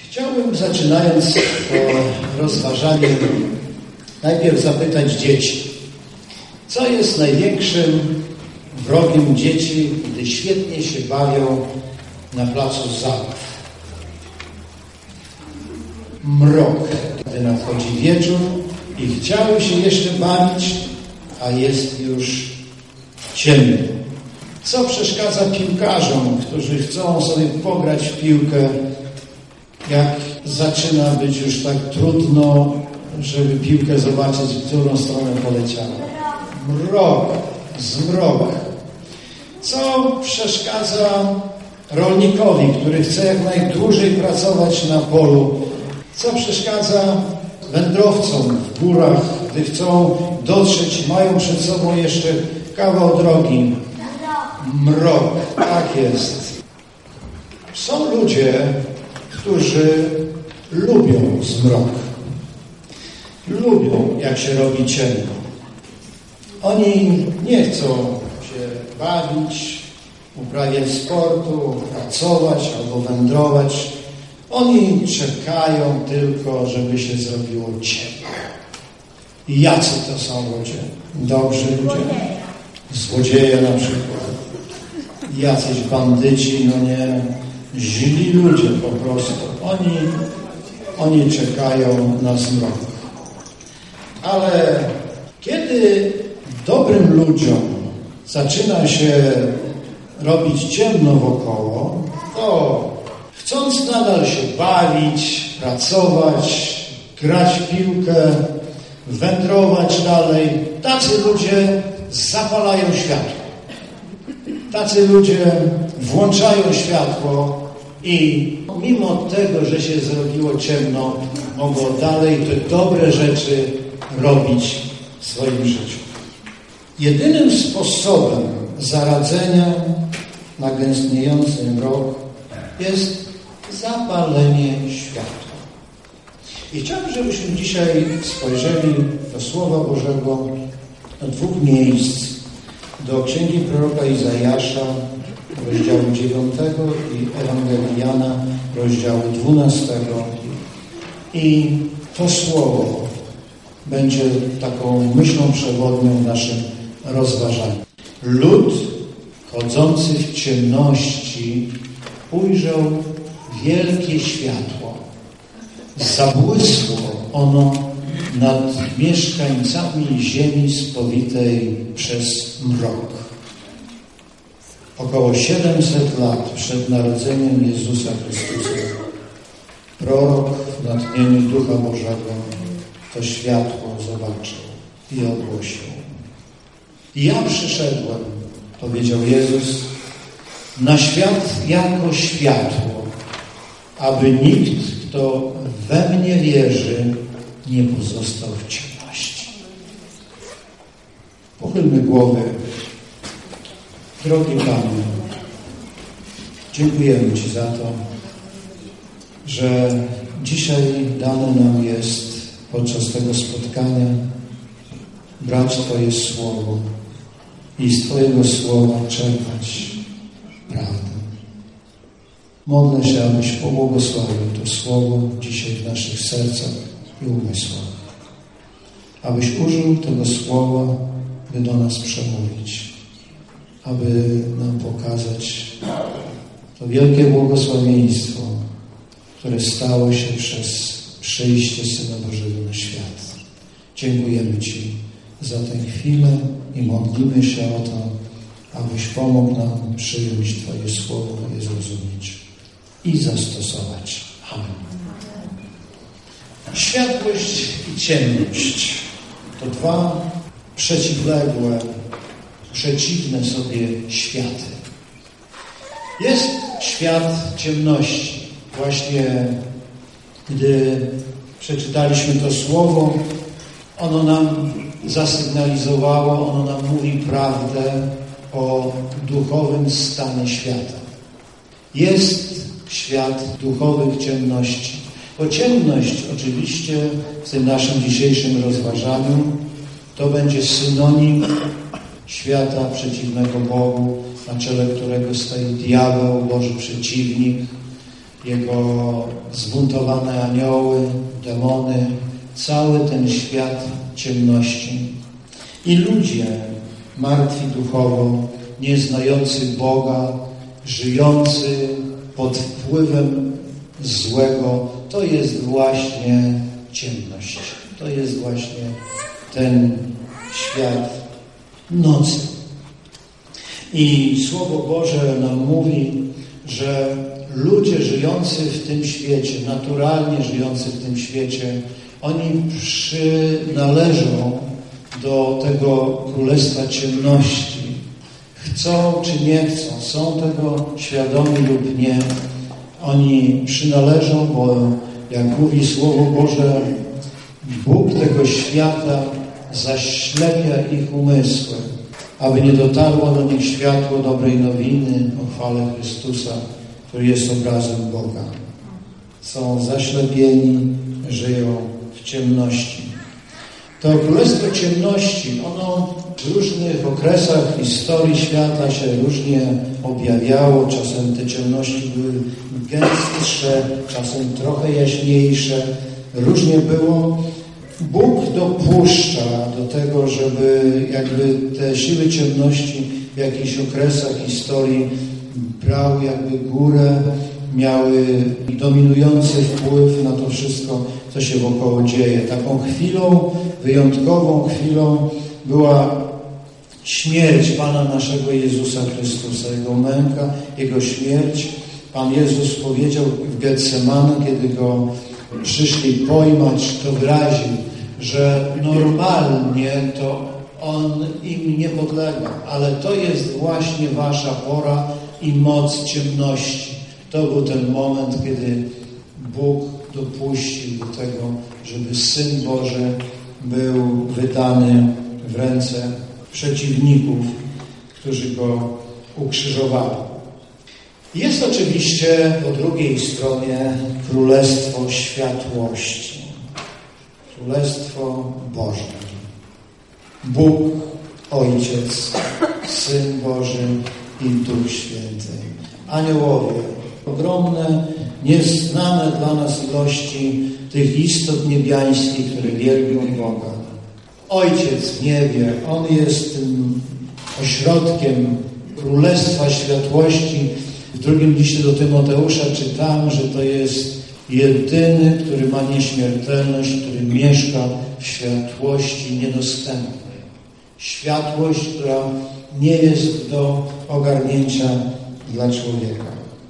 Chciałbym, zaczynając to rozważanie, najpierw zapytać dzieci, co jest największym wrogiem dzieci, gdy świetnie się bawią na placu zabaw? Mrok, gdy nadchodzi wieczór i chciały się jeszcze bawić, a jest już ciemno. Co przeszkadza piłkarzom, którzy chcą sobie pograć w piłkę, jak zaczyna być już tak trudno, żeby piłkę zobaczyć, w którą stronę poleciała? Mrok, zmrok. Co przeszkadza rolnikowi, który chce jak najdłużej pracować na polu? Co przeszkadza wędrowcom w górach, gdy chcą dotrzeć, mają przed sobą jeszcze kawał drogi? Mrok, tak jest. Są ludzie, którzy lubią zmrok. Lubią, jak się robi ciemno. Oni nie chcą się bawić, uprawiać sportu, pracować albo wędrować. Oni czekają tylko, żeby się zrobiło ciemno. I jacy to są ludzie? Dobrzy ludzie? Złodzieje na przykład. Jacyś bandyci, no nie, źli ludzie po prostu. Oni czekają na zmrok. Ale kiedy dobrym ludziom zaczyna się robić ciemno wokoło, to chcąc nadal się bawić, pracować, grać w piłkę, wędrować dalej, tacy ludzie zapalają światło. Tacy ludzie włączają światło i mimo tego, że się zrobiło ciemno, mogą dalej te dobre rzeczy robić w swoim życiu. Jedynym sposobem zaradzenia na gęstniejący mrok jest zapalenie światła. I chciałbym, żebyśmy dzisiaj spojrzeli do Słowa Bożego do dwóch miejsc. Do Księgi proroka Izajasza, rozdziału 9 i Ewangelii Jana, rozdziału 12. I to słowo będzie taką myślą przewodnią w naszym rozważaniu. Lud chodzący w ciemności ujrzał wielkie światło. Zabłysło ono nad mieszkańcami ziemi spowitej przez mrok. Około 700 lat przed narodzeniem Jezusa Chrystusa prorok w natchnieniu Ducha Bożego to światło zobaczył i ogłosił. Ja przyszedłem, powiedział Jezus, na świat jako światło, aby nikt, kto we mnie wierzy, nie pozostał w ciemności. Pochylmy głowy. Drogi Panie, dziękujemy Ci za to, że dzisiaj dane nam jest podczas tego spotkania brać Twoje Słowo i z Twojego Słowa czerpać prawdę. Modlę się, abyś pobłogosławił to Słowo dzisiaj w naszych sercach i umysłach. Abyś użył tego Słowa, by do nas przemówić, aby nam pokazać to wielkie błogosławieństwo, które stało się przez przyjście Syna Bożego na świat. Dziękujemy Ci za tę chwilę i modlimy się o to, abyś pomógł nam przyjąć Twoje Słowo, je zrozumieć i zastosować. Amen. Światłość i ciemność to dwa przeciwległe, przeciwne sobie światy. Jest świat ciemności. Właśnie gdy przeczytaliśmy to słowo, ono nam zasygnalizowało, ono nam mówi prawdę o duchowym stanie świata. Jest świat duchowych ciemności. Bo ciemność oczywiście w tym naszym dzisiejszym rozważaniu to będzie synonim świata przeciwnego Bogu, na czele którego stoi diabeł, Boży przeciwnik. jego zbuntowane anioły, demony, cały ten świat ciemności. I ludzie martwi duchowo, nieznający Boga, żyjący pod wpływem złego, to jest właśnie ciemność. To jest właśnie ten świat nocy. I Słowo Boże nam mówi, że ludzie żyjący w tym świecie, naturalnie żyjący w tym świecie, oni przynależą do tego królestwa ciemności. Chcą czy nie chcą, są tego świadomi lub nie, oni przynależą, bo jak mówi Słowo Boże, Bóg tego świata zaślepia ich umysły, aby nie dotarło do nich światło dobrej nowiny o chwale Chrystusa, który jest obrazem Boga. Są zaślepieni, żyją w ciemności. To królestwo ciemności, ono w różnych okresach historii świata się różnie objawiało. Czasem te ciemności były gęstsze, czasem trochę jaśniejsze. Różnie było. Bóg dopuszcza do tego, żeby jakby te siły ciemności w jakichś okresach historii brały jakby górę, miały dominujący wpływ na to wszystko, co się wokoło dzieje. Taką chwilą, wyjątkową chwilą była śmierć Pana naszego Jezusa Chrystusa, Jego męka, Jego śmierć. Pan Jezus powiedział w Getsemanie, kiedy Go przyszli pojmać, to wyraził, że normalnie to On im nie podlega, ale to jest właśnie wasza pora i moc ciemności. To był ten moment, kiedy Bóg dopuścił do tego, żeby Syn Boży był wydany w ręce przeciwników, którzy Go ukrzyżowali. Jest oczywiście po drugiej stronie Królestwo Światłości. Królestwo Boże. Bóg, Ojciec, Syn Boży i Duch Święty. Aniołowie, ogromne, nieznane dla nas ilości tych istot niebiańskich, które wielbią Boga. Ojciec w niebie, On jest tym ośrodkiem Królestwa Światłości. W drugim liście do Tymoteusza czytamy, że to jest jedyny, który ma nieśmiertelność, który mieszka w światłości niedostępnej. Światłość, która nie jest do ogarnięcia dla człowieka.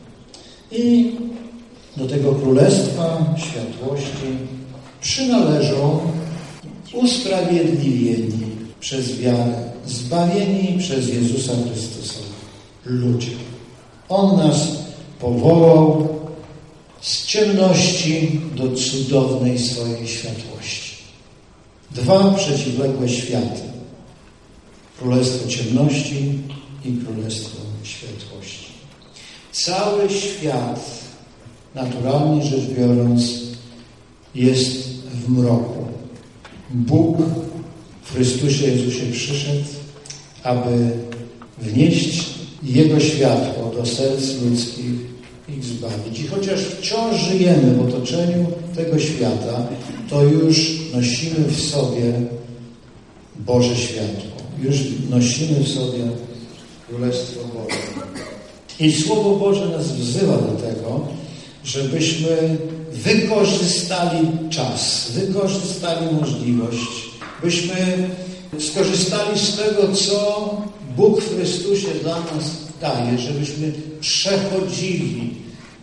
I do tego Królestwa Światłości przynależą usprawiedliwieni przez wiarę, zbawieni przez Jezusa Chrystusa ludzie. On nas powołał z ciemności do cudownej swojej światłości. Dwa przeciwległe światy. Królestwo ciemności i Królestwo Światłości. Cały świat, naturalnie rzecz biorąc, jest w mroku. Bóg w Chrystusie Jezusie przyszedł, aby wnieść Jego światło do serc ludzkich, ich zbawić. I chociaż wciąż żyjemy w otoczeniu tego świata, to już nosimy w sobie Boże światło. Już nosimy w sobie Królestwo Boże. I Słowo Boże nas wzywa do tego, żebyśmy wykorzystali czas, wykorzystali możliwość, byśmy skorzystali z tego, co Bóg w Chrystusie dla nas daje, żebyśmy przechodzili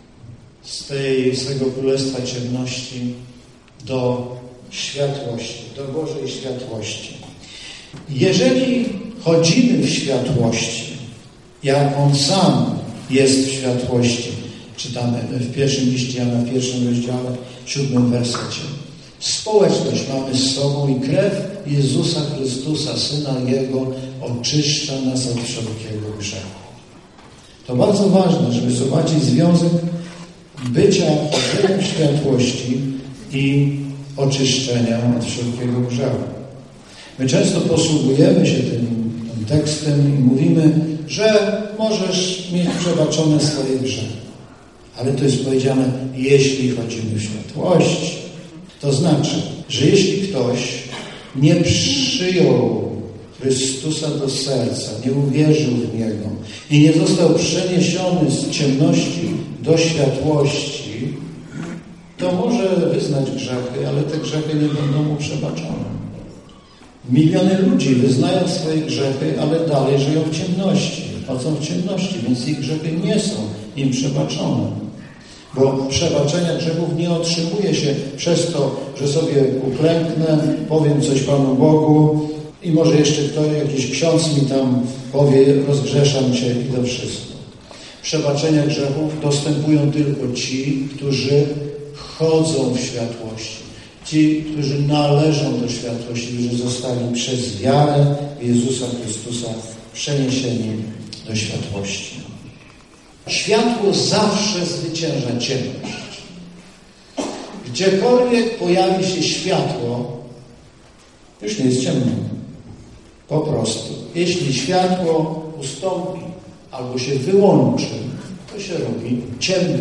z tego Królestwa Ciemności do światłości, do Bożej światłości. Jeżeli chodzimy w światłości, jak On sam jest w światłości, czytamy w pierwszym liście Jana, w pierwszym rozdziale, 7 wersecie. Społeczność mamy z sobą i krew Jezusa Chrystusa, Syna Jego, oczyszcza nas od wszelkiego grzechu. To bardzo ważne, żeby zobaczyć związek bycia w światłości i oczyszczenia od wszelkiego grzechu. My często posługujemy się tym tekstem i mówimy, że możesz mieć przebaczone swoje grzechy. Ale to jest powiedziane, jeśli chodzimy w światłości. To znaczy, że jeśli ktoś nie przyjął Chrystusa do serca, nie uwierzył w Niego i nie został przeniesiony z ciemności do światłości, to może wyznać grzechy, ale te grzechy nie będą mu przebaczone. Miliony ludzi wyznają swoje grzechy, ale dalej żyją w ciemności, chodzą w ciemności, więc ich grzechy nie są im przebaczone. Bo przebaczenia grzechów nie otrzymuje się przez to, że sobie uklęknę, powiem coś Panu Bogu i może jeszcze jakiś ksiądz mi tam powie, rozgrzeszam Cię i to wszystko. Przebaczenia grzechów dostępują tylko ci, którzy chodzą w światłości. Ci, którzy należą do światłości, którzy zostali przez wiarę w Jezusa Chrystusa przeniesieni do światłości. Światło zawsze zwycięża ciemność. Gdziekolwiek pojawi się światło, już nie jest ciemno. Po prostu. Jeśli światło ustąpi albo się wyłączy, to się robi ciemno.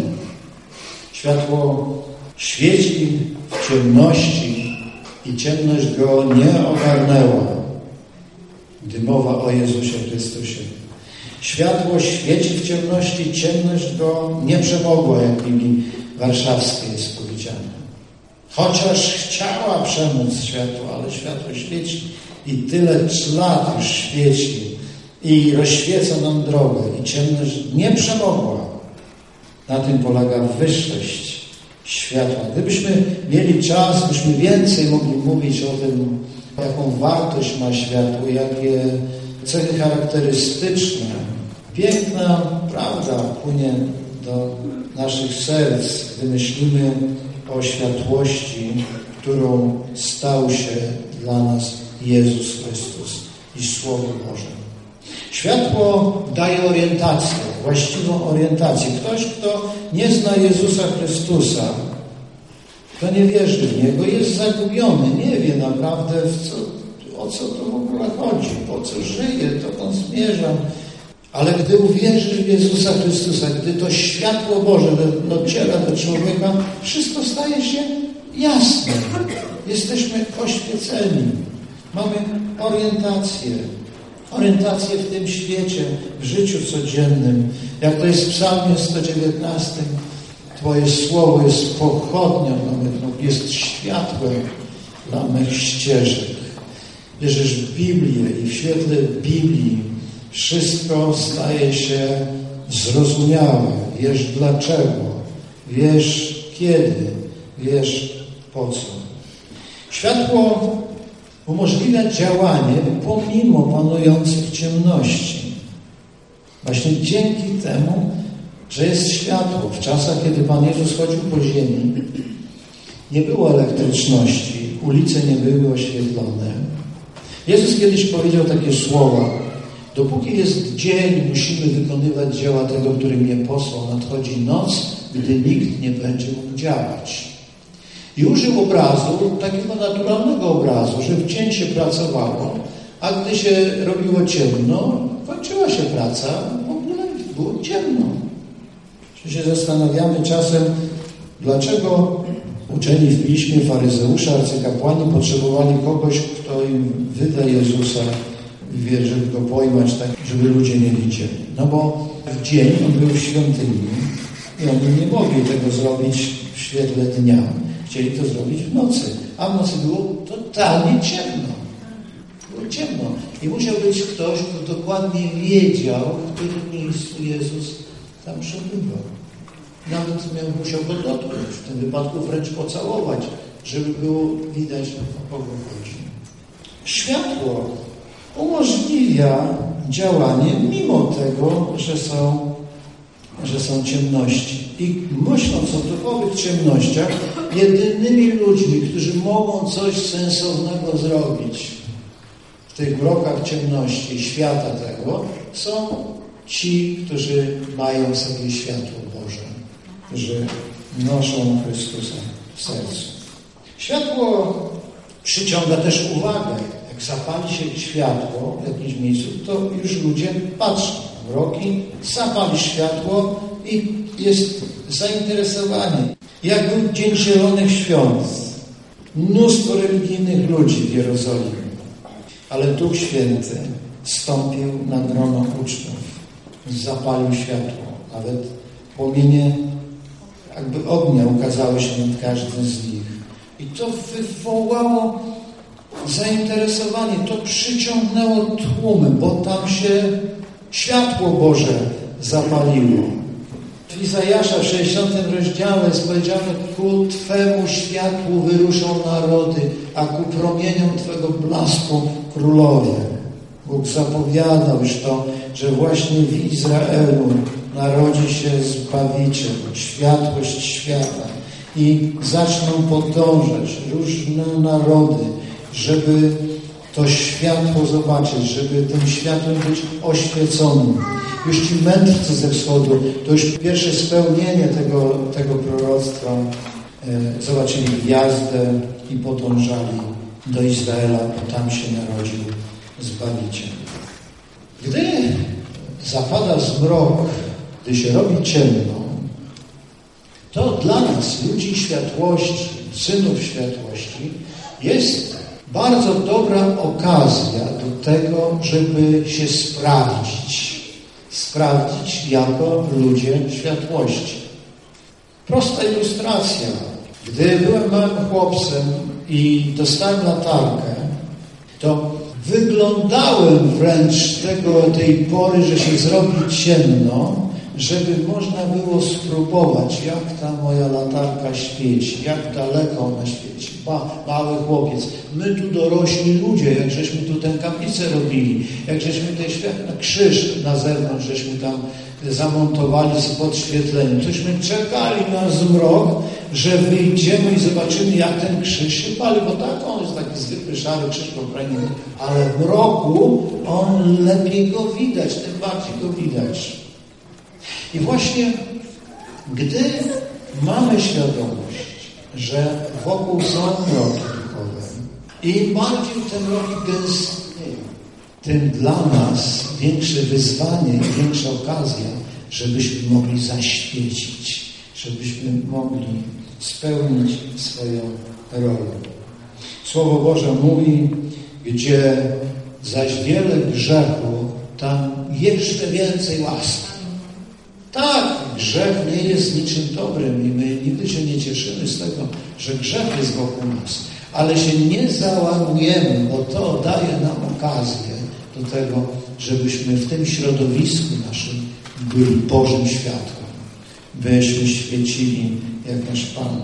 Światło świeci w ciemności i ciemność go nie ogarnęła, gdy mowa o Jezusie Chrystusie. Światło świeci w ciemności, ciemność go nie przemogła, jak w Biblii Warszawskiej jest powiedziane. Chociaż chciała przemóc światło, ale światło świeci i tyle lat już świeci i rozświeca nam drogę i ciemność nie przemogła. Na tym polega wyższość światła. Gdybyśmy mieli czas, byśmy więcej mogli mówić o tym, jaką wartość ma światło, jakie cechy charakterystyczne. Piękna prawda płynie do naszych serc, gdy myślimy o światłości, którą stał się dla nas Jezus Chrystus i Słowo Boże. Światło daje orientację, właściwą orientację. Ktoś, kto nie zna Jezusa Chrystusa, kto nie wierzy w Niego, jest zagubiony, nie wie naprawdę o co to w ogóle chodzi, po co żyje, dokąd zmierza. Ale gdy uwierzy w Jezusa Chrystusa, gdy to światło Boże dociera do człowieka, wszystko staje się jasne. Jesteśmy oświeceni. Mamy orientację w tym świecie, w życiu codziennym. Jak to jest w Psalmie 119, Twoje słowo jest pochodnią dla mych nóg, jest światłem dla mych ścieżek. Wierzysz w Biblię i w świetle Biblii wszystko staje się zrozumiałe. Wiesz dlaczego, wiesz kiedy, wiesz po co. Światło umożliwia działanie pomimo panujących ciemności. Właśnie dzięki temu, że jest światło. W czasach, kiedy Pan Jezus chodził po ziemi, nie było elektryczności, ulice nie były oświetlone. Jezus kiedyś powiedział takie słowa: dopóki jest dzień, musimy wykonywać dzieła tego, który mnie posłał. Nadchodzi noc, gdy nikt nie będzie mógł działać. I użył obrazu, takiego naturalnego obrazu, że w dzień się pracowało, a gdy się robiło ciemno, kończyła się praca, w ogóle było ciemno. Czy się zastanawiamy czasem, dlaczego uczeni w Piśmie, faryzeusze, arcykapłani potrzebowali kogoś, kto im wyda Jezusa, żeby go pojmać tak, żeby ludzie nie widzieli. No bo w dzień on był w świątyni i oni nie mogli tego zrobić w świetle dnia. Chcieli to zrobić w nocy, a w nocy było totalnie ciemno. Było ciemno. I musiał być ktoś, kto dokładnie wiedział, w którym miejscu Jezus tam przebywał. Nawet musiał go dotknąć, w tym wypadku wręcz pocałować, żeby było widać, o kogo chodzi. Światło umożliwia działanie mimo tego, że są ciemności. I myśląc o duchowych ciemnościach, jedynymi ludźmi, którzy mogą coś sensownego zrobić w tych mrokach ciemności świata tego, są ci, którzy mają w sobie światło Boże, którzy noszą Chrystusa w sercu. Światło przyciąga też uwagę. Jak zapali się światło w jakimś miejscu, to już ludzie patrzą. Mroki, zapali światło i jest zainteresowanie. Jak był Dzień Zielonych Świąt, mnóstwo religijnych ludzi w Jerozolimie, ale Duch Święty stąpił na grono uczniów, zapalił światło, nawet płomienie jakby ognia ukazały się nad każdym z nich. I to wywołało zainteresowanie, to przyciągnęło tłumy, bo tam się światło Boże zapaliło. W Izajasza w 60 rozdziale jest powiedziane: ku Twemu światłu wyruszą narody, a ku promieniom Twego blasku królowie. Bóg zapowiadał już to, że właśnie w Izraelu narodzi się Zbawiciel, światłość świata i zaczną podążać różne narody, żeby to światło zobaczyć, żeby tym światłem być oświeconym. Już ci mędrcy ze wschodu, to już pierwsze spełnienie tego proroctwa, zobaczyli gwiazdę i podążali do Izraela, bo tam się narodził Zbawiciel. Gdy zapada zmrok, gdy się robi ciemno, to dla nas, ludzi światłości, synów światłości, jest bardzo dobra okazja do tego, żeby się sprawdzić jako ludzie światłości. Prosta ilustracja. Gdy byłem małym chłopcem i dostałem latarkę, to wyglądałem wręcz tej pory, że się zrobi ciemno, żeby można było spróbować, jak ta moja latarka świeci, jak daleko ona świeci. Mały chłopiec. My tu dorośli ludzie, jak żeśmy tu tę kaplicę robili, jak żeśmy ten światło, krzyż na zewnątrz, żeśmy tam zamontowali z podświetleniem. Tośmy czekali na zmrok, że wyjdziemy i zobaczymy, jak ten krzyż się pali, bo tak, on jest taki zwykły szary krzyż, ale w mroku on lepiej go widać, tym bardziej go widać. I właśnie gdy mamy świadomość, że wokół są mroki duchowe i bardziej te mroki gęstnieją, tym dla nas większe wyzwanie i większa okazja, żebyśmy mogli zaświecić, żebyśmy mogli spełnić swoją rolę. Słowo Boże mówi, gdzie zaś wiele grzechu, tam jeszcze więcej łaski. Tak, grzech nie jest niczym dobrym i my nigdy się nie cieszymy z tego, że grzech jest wokół nas. Ale się nie załamujemy, bo to daje nam okazję do tego, żebyśmy w tym środowisku naszym byli Bożym światłem. Byśmy świecili jak nasz Pan.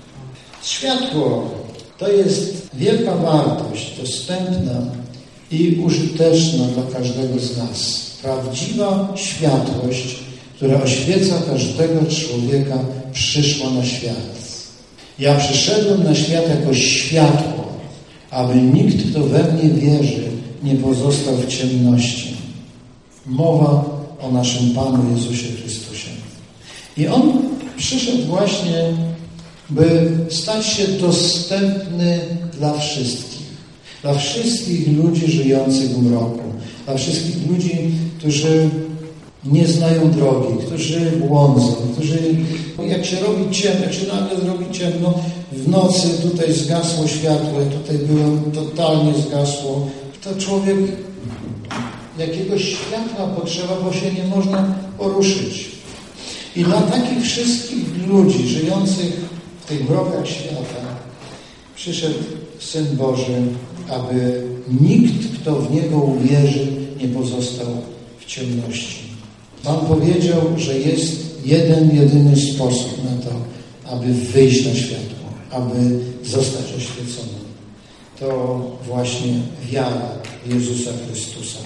Światło to jest wielka wartość, dostępna i użyteczna dla każdego z nas. Prawdziwa światłość, która oświeca każdego człowieka, przyszła na świat. Ja przyszedłem na świat jako światło, aby nikt, kto we mnie wierzy, nie pozostał w ciemności. Mowa o naszym Panu Jezusie Chrystusie. I On przyszedł właśnie, by stać się dostępny dla wszystkich. Dla wszystkich ludzi żyjących w mroku. Dla wszystkich ludzi, którzy nie znają drogi, którzy błądzą, którzy, jak się robi ciemno, jak się nagle zrobi ciemno, w nocy tutaj zgasło światło, ja tutaj byłem, totalnie zgasło, to człowiek jakiegoś światła potrzeba, bo się nie można poruszyć. I dla takich wszystkich ludzi żyjących w tych mrokach świata przyszedł Syn Boży, aby nikt, kto w Niego uwierzy, nie pozostał w ciemności. Pan powiedział, że jest jeden, jedyny sposób na to, aby wyjść na światło, aby zostać oświeconym. To właśnie wiara Jezusa Chrystusa.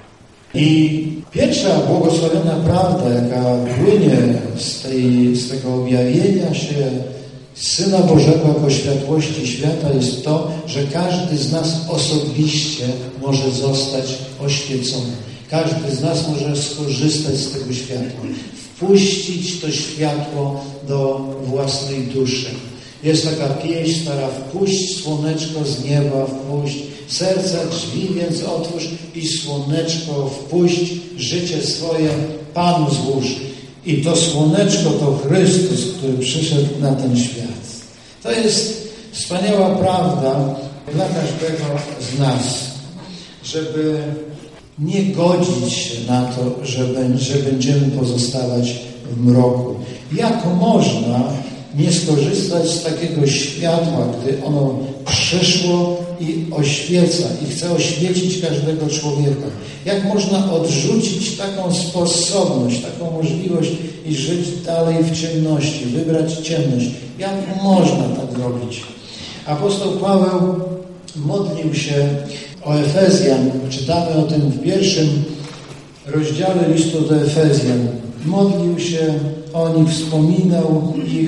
I pierwsza błogosławiona prawda, jaka płynie z tego objawienia się Syna Bożego jako światłości świata, jest to, że każdy z nas osobiście może zostać oświecony. Każdy z nas może skorzystać z tego światła, wpuścić to światło do własnej duszy. Jest taka pieśń stara: wpuść słoneczko z nieba, wpuść serca drzwi, więc otwórz i słoneczko wpuść, życie swoje Panu złóż. I to słoneczko to Chrystus, który przyszedł na ten świat. To jest wspaniała prawda dla każdego z nas, żeby nie godzić się na to, że będziemy pozostawać w mroku. Jak można nie skorzystać z takiego światła, gdy ono przyszło i oświeca, i chce oświecić każdego człowieka? Jak można odrzucić taką sposobność, taką możliwość i żyć dalej w ciemności, wybrać ciemność? Jak można tak robić? Apostoł Paweł modlił się o Efezjan. Czytamy o tym w 1 rozdziale listu do Efezjan. Modlił się o nich, wspominał ich,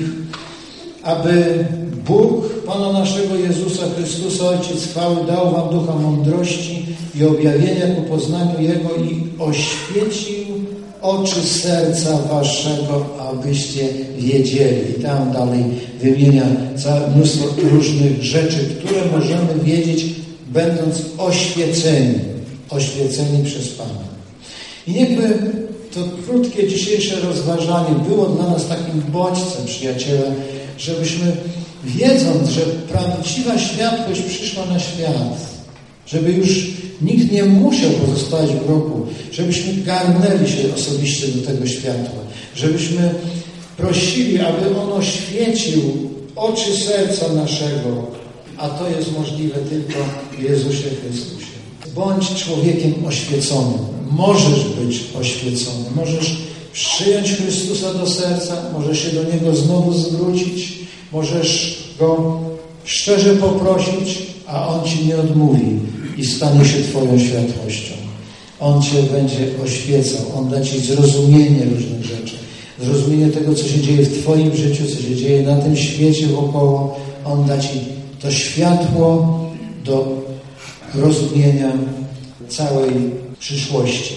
aby Bóg Pana naszego Jezusa Chrystusa, Ojciec chwały, dał wam ducha mądrości i objawienia ku poznaniu Jego i oświecił oczy serca waszego, abyście wiedzieli. I tam dalej wymienia całe mnóstwo różnych rzeczy, które możemy wiedzieć, będąc oświeceni przez Pana. I niechby to krótkie dzisiejsze rozważanie było dla nas takim bodźcem, przyjaciele, żebyśmy, wiedząc, że prawdziwa światłość przyszła na świat, żeby już nikt nie musiał pozostać w mroku, żebyśmy garnęli się osobiście do tego światła, żebyśmy prosili, aby ono świecił oczy serca naszego, a to jest możliwe tylko w Jezusie Chrystusie. Bądź człowiekiem oświeconym. Możesz być oświecony. Możesz przyjąć Chrystusa do serca, możesz się do Niego znowu zwrócić, możesz Go szczerze poprosić, a On Ci nie odmówi i stanie się Twoją światłością. On Cię będzie oświecał. On da Ci zrozumienie różnych rzeczy. Zrozumienie tego, co się dzieje w Twoim życiu, co się dzieje na tym świecie wokoło. On da Ci to światło do rozumienia całej przyszłości.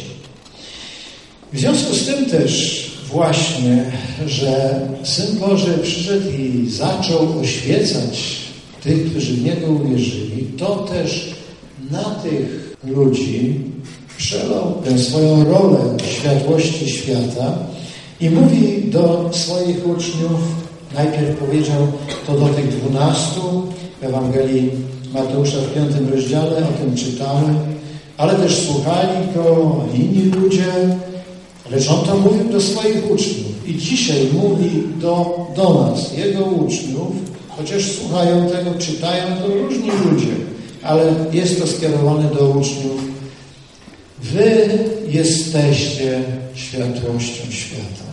W związku z tym też właśnie, że Syn Boży przyszedł i zaczął oświecać tych, którzy w Niego uwierzyli, to też na tych ludzi przelał tę swoją rolę światłości świata i mówi do swoich uczniów, najpierw powiedział to do tych 12, w Ewangelii Mateusza w 5 rozdziale, o tym czytamy, ale też słuchali Go inni ludzie, lecz On to mówił do swoich uczniów. I dzisiaj mówi do nas, Jego uczniów, chociaż słuchają tego, czytają to różni ludzie, ale jest to skierowane do uczniów. Wy jesteście światłością świata.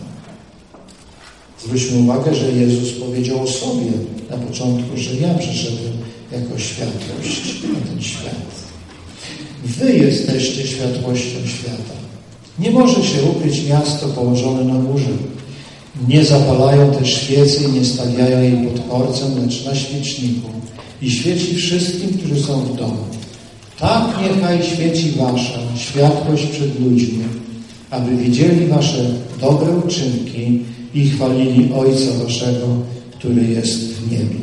Zwróćmy uwagę, że Jezus powiedział o sobie na początku, że ja przyszedłem jako światłość na ten świat. Wy jesteście światłością świata. Nie może się ukryć miasto położone na górze. Nie zapalają też świecy i nie stawiają jej pod korcem, lecz na świeczniku i świeci wszystkim, którzy są w domu. Tak niechaj świeci wasza światłość przed ludźmi, aby widzieli wasze dobre uczynki i chwalili Ojca waszego, który jest w niebie.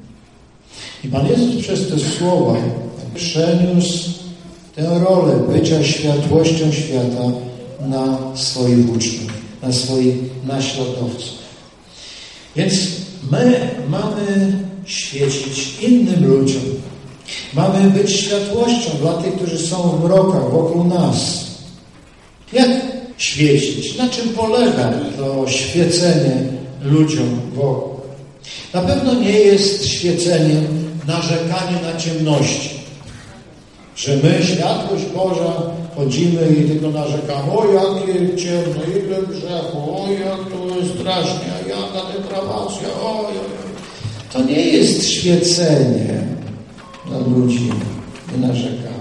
I Pan Jezus przez te słowa przeniósł tę rolę bycia światłością świata na swoich uczniów, na swoich naśladowców. Więc my mamy świecić innym ludziom. Mamy być światłością dla tych, którzy są w mrokach wokół nas. Jak świecić? Na czym polega to świecenie ludziom wokół? Na pewno nie jest świeceniem narzekanie na ciemności. Że my, światłość Boża, chodzimy i tylko narzekamy, o jakie ciemno, ile grzechu, o jak to jest strasznie, a jaka deprawacja, o. To nie jest świecenie dla ludzi, nie narzekamy.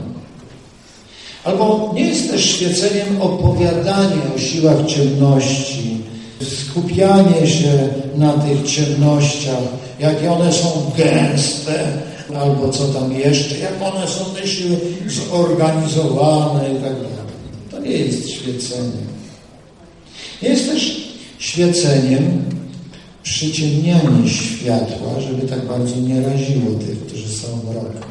Albo nie jest też świeceniem opowiadanie o siłach ciemności, skupianie się na tych ciemnościach, jakie one są gęste, albo co tam jeszcze, jak one są te siły zorganizowane i tak dalej. To nie jest świecenie. Nie jest też świeceniem przyciemnianie światła, żeby tak bardzo nie raziło tych, którzy są w mroku.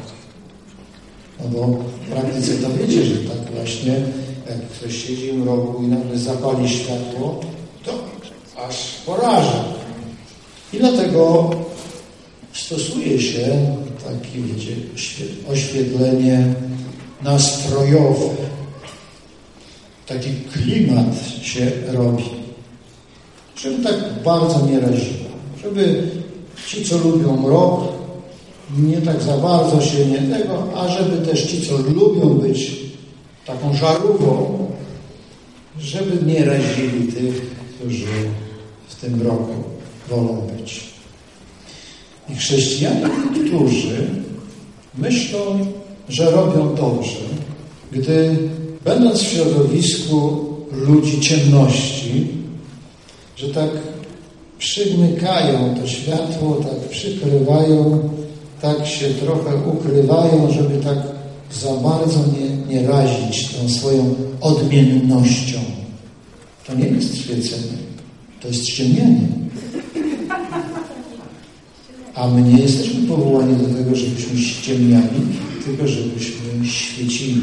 No bo w praktyce to wiecie, że tak właśnie, jak ktoś siedzi w mroku i nagle zapali światło, to aż poraża. I dlatego stosuje się takie, wiecie, oświetlenie nastrojowe. Taki klimat się robi. Żeby tak bardzo nie raziło. Żeby ci, co lubią mrok, nie tak za bardzo się nie tego, a żeby też ci, co lubią być taką żarówką, żeby nie razili tych, którzy w tym mroku wolą być. I chrześcijanie, którzy myślą, że robią dobrze, gdy będąc w środowisku ludzi ciemności, że tak przymykają to światło, tak przykrywają, tak się trochę ukrywają, żeby tak za bardzo nie razić tą swoją odmiennością. To nie jest świecenie, to jest ściemnianie. A my nie jesteśmy powołani do tego, żebyśmy ściemniali, tylko żebyśmy świecili.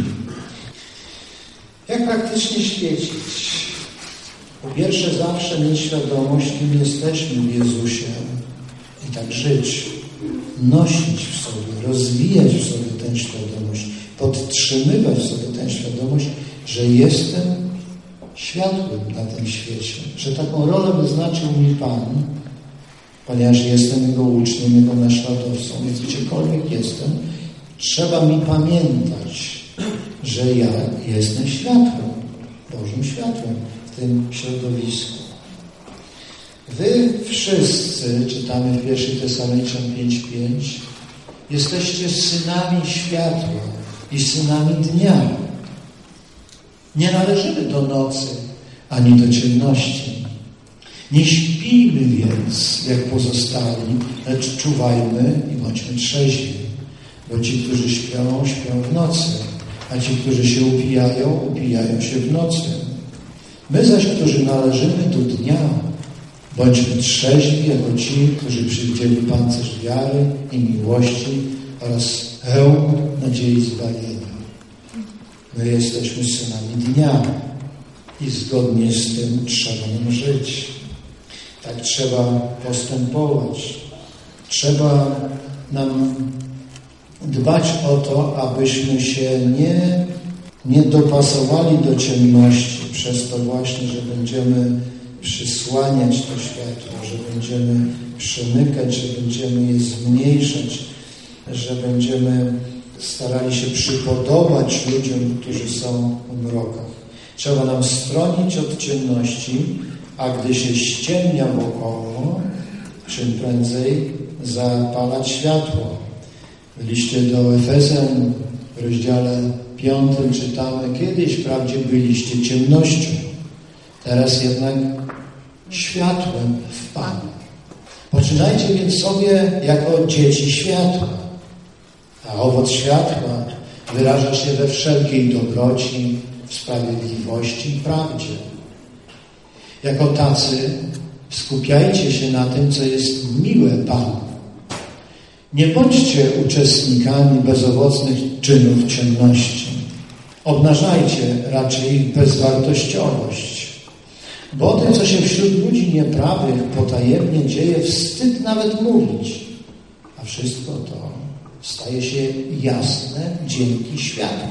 Jak praktycznie świecić? Po pierwsze, zawsze mieć świadomość, kim jesteśmy w Jezusie i tak żyć, nosić w sobie, rozwijać w sobie tę świadomość, podtrzymywać w sobie tę świadomość, że jestem światłem na tym świecie, że taką rolę wyznaczył mi Pan, ponieważ jestem Jego uczniem, Jego naśladowcą, więc gdziekolwiek jestem, trzeba mi pamiętać, że ja jestem światłem, Bożym światłem w tym środowisku. Wy wszyscy, czytamy w 1 Tesaloniczan 5:5, jesteście synami światła i synami dnia. Nie należymy do nocy, ani do ciemności. Nie śpijmy więc, jak pozostali, lecz czuwajmy i bądźmy trzeźwi. Bo ci, którzy śpią, śpią w nocy, a ci, którzy się upijają się w nocy. My zaś, którzy należymy do dnia, bądźmy trzeźwi, jako ci, którzy przywdzieli pancerz wiary i miłości oraz hełm nadziei zbawienia. My jesteśmy synami dnia i zgodnie z tym trzeba nam żyć. Tak trzeba postępować. Trzeba nam dbać o to, abyśmy się nie dopasowali do ciemności przez to właśnie, że będziemy przysłaniać to światło, że będziemy przymykać, że będziemy je zmniejszać, że będziemy starali się przypodobać ludziom, którzy są w mrokach. Trzeba nam stronić od ciemności, a gdy się ściemnia wokoło, czym prędzej zapalać światło. W liście do Efezjan w rozdziale 5 czytamy: kiedyś wprawdzie byliście ciemnością, teraz jednak światłem w Panu. Poczynajcie więc sobie jako dzieci światła, a owoc światła wyraża się we wszelkiej dobroci, w sprawiedliwości i prawdzie. Jako tacy skupiajcie się na tym, co jest miłe Panu. Nie bądźcie uczestnikami bezowocnych czynów ciemności. Obnażajcie raczej ich bezwartościowość. Bo o tym, co się wśród ludzi nieprawych potajemnie dzieje, wstyd nawet mówić. A wszystko to staje się jasne dzięki światłu.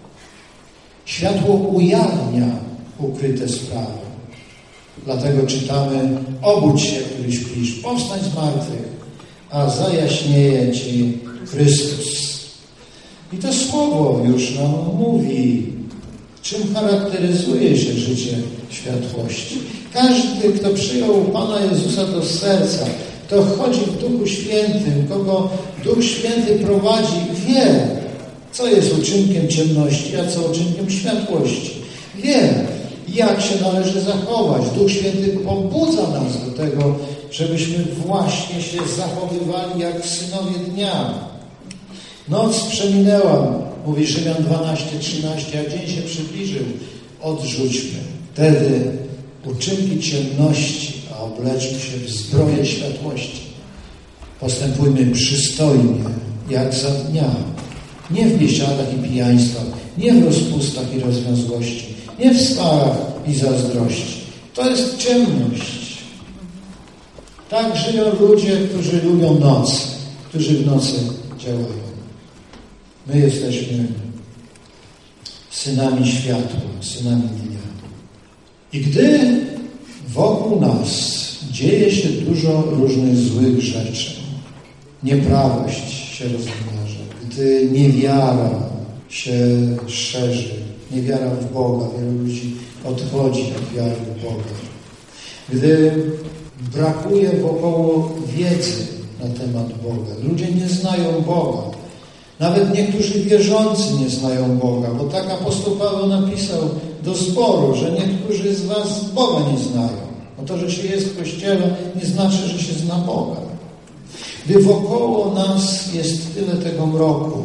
Światło ujawnia ukryte sprawy. Dlatego czytamy: obudź się, który śpisz, powstań z martwych, a zajaśnieje Ci Chrystus. I to słowo już nam mówi, czym charakteryzuje się życie światłości. Każdy, kto przyjął Pana Jezusa do serca, kto chodzi w Duchu Świętym, kogo Duch Święty prowadzi, wie, co jest uczynkiem ciemności, a co uczynkiem światłości. Wie, jak się należy zachować. Duch Święty pobudza nas do tego, żebyśmy właśnie się zachowywali jak synowie dnia. Noc przeminęła, mówi Rzymian 12:13, a dzień się przybliżył. Odrzućmy wtedy uczynki ciemności, a obleczmy się w zbroję światłości. Postępujmy przystojnie, jak za dnia. Nie w biesiadach i pijaństwach, nie w rozpustach i rozwiązłości, nie w swarach i zazdrości. To jest ciemność. Tak żyją ludzie, którzy lubią noc, którzy w nocy działają. My jesteśmy synami światła, synami dnia. I gdy wokół nas dzieje się dużo różnych złych rzeczy, nieprawość się rozmnaża, gdy niewiara się szerzy, niewiara w Boga, wielu ludzi odchodzi od wiary w Boga, gdy brakuje wokoło wiedzy na temat Boga, ludzie nie znają Boga, nawet niektórzy wierzący nie znają Boga, bo tak apostoł Paweł napisał do zboru, że niektórzy z was Boga nie znają. No to, że się jest w Kościele, nie znaczy, że się zna Boga. Gdy wokoło nas jest tyle tego mroku,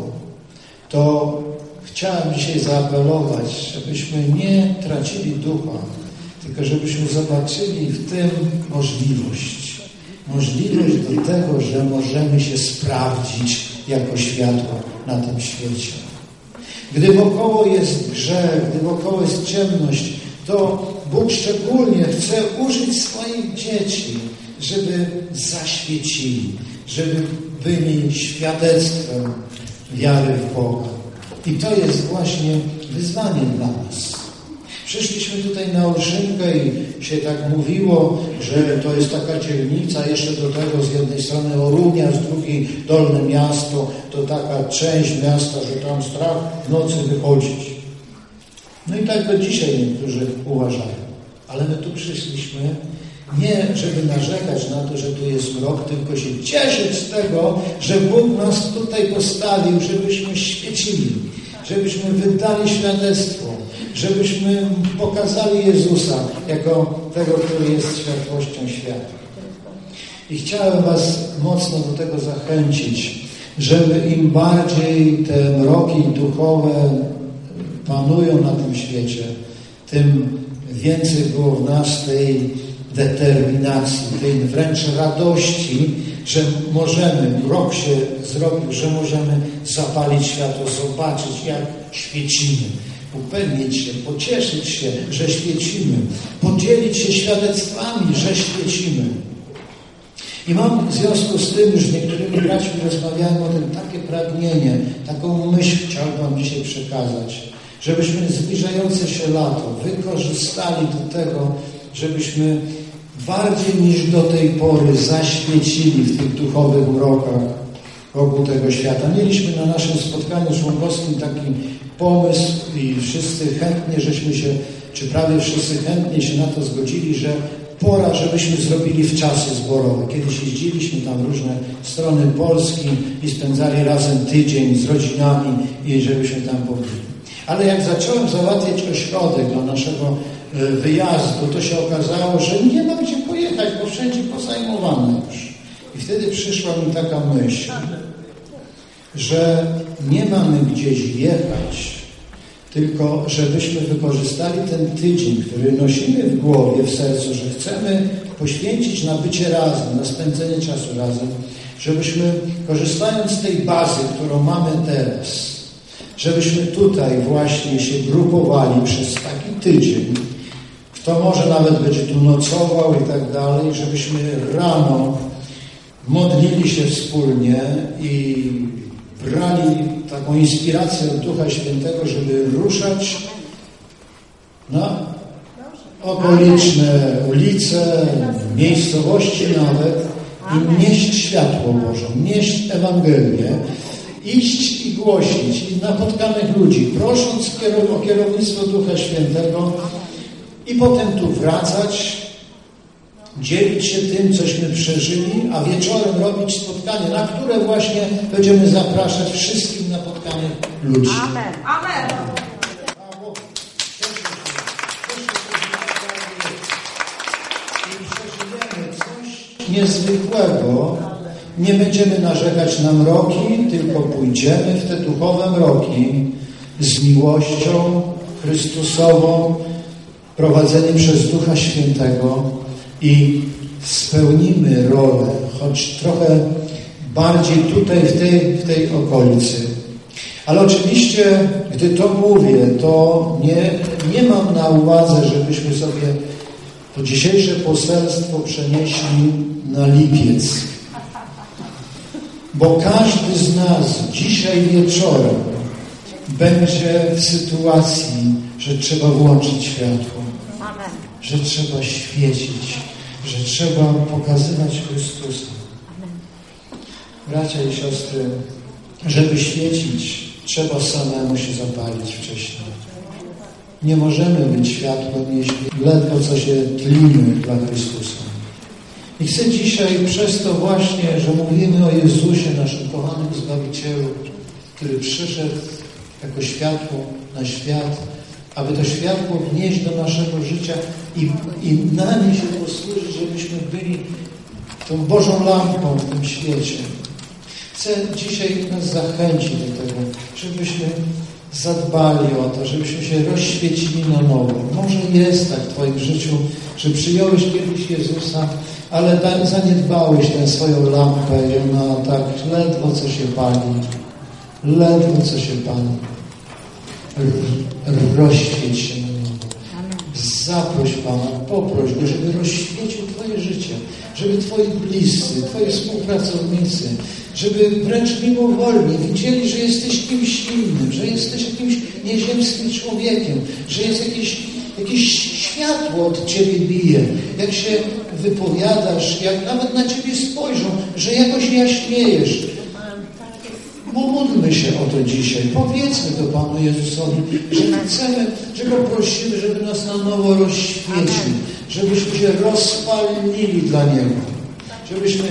to chciałem dzisiaj zaapelować, żebyśmy nie tracili ducha, tylko żebyśmy zobaczyli w tym możliwość. Możliwość do tego, że możemy się sprawdzić jako światło na tym świecie. Gdy wokoło jest grzech, gdy wokoło jest ciemność, to Bóg szczególnie chce użyć swoich dzieci, żeby zaświecili, żeby byli świadectwem wiary w Boga. I to jest właśnie wyzwanie dla nas. Przyszliśmy tutaj na Olszynkę i się tak mówiło, że to jest taka dzielnica, jeszcze do tego z jednej strony Orunia, z drugiej Dolne Miasto, to taka część miasta, że tam strach w nocy wychodzić. No i tak do dzisiaj niektórzy uważają. Ale my tu przyszliśmy nie, żeby narzekać na to, że tu jest mrok, tylko się cieszyć z tego, że Bóg nas tutaj postawił, żebyśmy świecili, żebyśmy wydali świadectwo, żebyśmy pokazali Jezusa jako tego, który jest światłością świata. I chciałem was mocno do tego zachęcić, żeby im bardziej te mroki duchowe panują na tym świecie, tym więcej było w nas tej determinacji, tej wręcz radości, że możemy, mrok się zrobił, że możemy zapalić światło, zobaczyć, jak świecimy, upewnić się, pocieszyć się, że świecimy, podzielić się świadectwami, że świecimy. I mam w związku z tym, już z niektórymi braćmi rozmawiałem o tym, takie pragnienie, taką myśl chciałbym wam dzisiaj przekazać, żebyśmy zbliżające się lato wykorzystali do tego, żebyśmy bardziej niż do tej pory zaświecili w tych duchowych mrokach wokół tego świata. Mieliśmy na naszym spotkaniu członkowskim taki pomysł i wszyscy chętnie żeśmy się, czy prawie wszyscy chętnie się na to zgodzili, że pora, żebyśmy zrobili wczasy zborowe. Kiedyś jeździliśmy tam różne strony Polski i spędzali razem tydzień z rodzinami i żebyśmy tam pobyli. Ale jak zacząłem załatwiać ośrodek dla naszego wyjazdu, to się okazało, że nie ma gdzie pojechać, bo wszędzie pozajmowane już. I wtedy przyszła mi taka myśl, że nie mamy gdzieś jechać, tylko żebyśmy wykorzystali ten tydzień, który nosimy w głowie, w sercu, że chcemy poświęcić na bycie razem, na spędzenie czasu razem, żebyśmy korzystając z tej bazy, którą mamy teraz, żebyśmy tutaj właśnie się grupowali przez taki tydzień, kto może nawet będzie tu nocował i tak dalej, żebyśmy rano modlili się wspólnie i brali taką inspirację od Ducha Świętego, żeby ruszać na okoliczne ulice, miejscowości nawet i nieść światło Boże, nieść Ewangelię, iść i głosić i napotkanych ludzi, prosząc o kierownictwo Ducha Świętego i potem tu wracać, dzielić się tym, cośmy przeżyli, a wieczorem robić spotkanie, na które właśnie będziemy zapraszać wszystkich napotkanych ludzi. Amen. Amen. Przeżyjemy coś niezwykłego. Nie będziemy narzekać na mroki, tylko pójdziemy w te duchowe mroki z miłością Chrystusową, prowadzeni przez Ducha Świętego i spełnimy rolę, choć trochę bardziej tutaj, w tej okolicy. Ale oczywiście, gdy to mówię, to nie mam na uwadze, żebyśmy sobie to dzisiejsze poselstwo przenieśli na lipiec. Bo każdy z nas dzisiaj wieczorem będzie w sytuacji, że trzeba włączyć światło, że trzeba świecić, że trzeba pokazywać Chrystusa. Bracia i siostry, żeby świecić, trzeba samemu się zapalić wcześniej. Nie możemy być światłem, jeśli ledwo co się tlimy dla Chrystusa. I chcę dzisiaj przez to właśnie, że mówimy o Jezusie, naszym kochanym Zbawicielu, który przyszedł jako światło na świat, aby to światło wnieść do naszego życia i na nie się posłużyć, żebyśmy byli tą Bożą lampą w tym świecie. Chcę dzisiaj nas zachęcić do tego, żebyśmy zadbali o to, żebyśmy się rozświecili na nowo. Może jest tak w Twoim życiu, że przyjąłeś kiedyś Jezusa, ale zaniedbałeś tę swoją lampę i ona tak ledwo co się pali. Ledwo co się pali. Rozświeć się na nowo. Zaproś Pana, poproś Go, żeby rozświecił Twoje życie, żeby Twoi bliscy, Twoi współpracownicy, żeby wręcz mimowolnie widzieli, że jesteś kimś innym, że jesteś jakimś nieziemskim człowiekiem, że jest jakieś światło od Ciebie bije, jak się wypowiadasz, jak nawet na Ciebie spojrzą, że jakoś jaśniejesz. Pomódlmy się o to dzisiaj. Powiedzmy to Panu Jezusowi, że chcemy, że Go prosimy, żeby nas na nowo rozświecił, żebyśmy się rozpalili dla Niego, żebyśmy...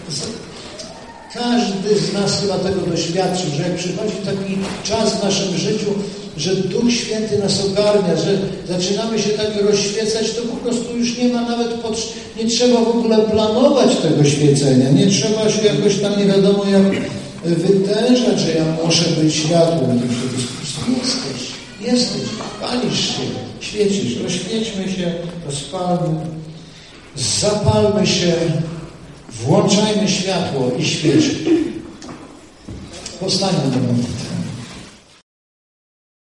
Każdy z nas chyba tego doświadczył, że jak przychodzi taki czas w naszym życiu, że Duch Święty nas ogarnia, że zaczynamy się tak rozświecać, to po prostu już nie ma nawet nie trzeba w ogóle planować tego świecenia, nie trzeba się jakoś tam nie wiadomo jak wytężać, że ja muszę być światłem. Jesteś, palisz się, świecisz, rozświećmy się, rozpalmy, zapalmy się, włączajmy światło i świeczmy. Powstańmy do momentu.